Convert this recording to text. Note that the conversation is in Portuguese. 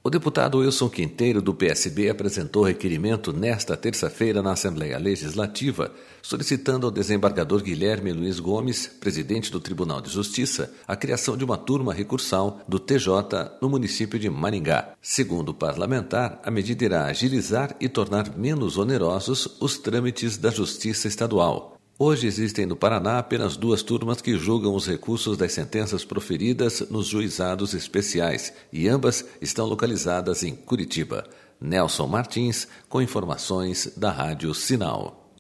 O deputado Wilson Quinteiro, do PSB, apresentou requerimento nesta terça-feira na Assembleia Legislativa, solicitando ao desembargador Guilherme Luiz Gomes, presidente do Tribunal de Justiça, a criação de uma turma recursal do TJ no município de Maringá. Segundo o parlamentar, a medida irá agilizar e tornar menos onerosos os trâmites da Justiça Estadual. Hoje existem no Paraná apenas 2 turmas que julgam os recursos das sentenças proferidas nos juizados especiais e ambas estão localizadas em Curitiba. Nelson Martins, com informações da Rádio Sinal.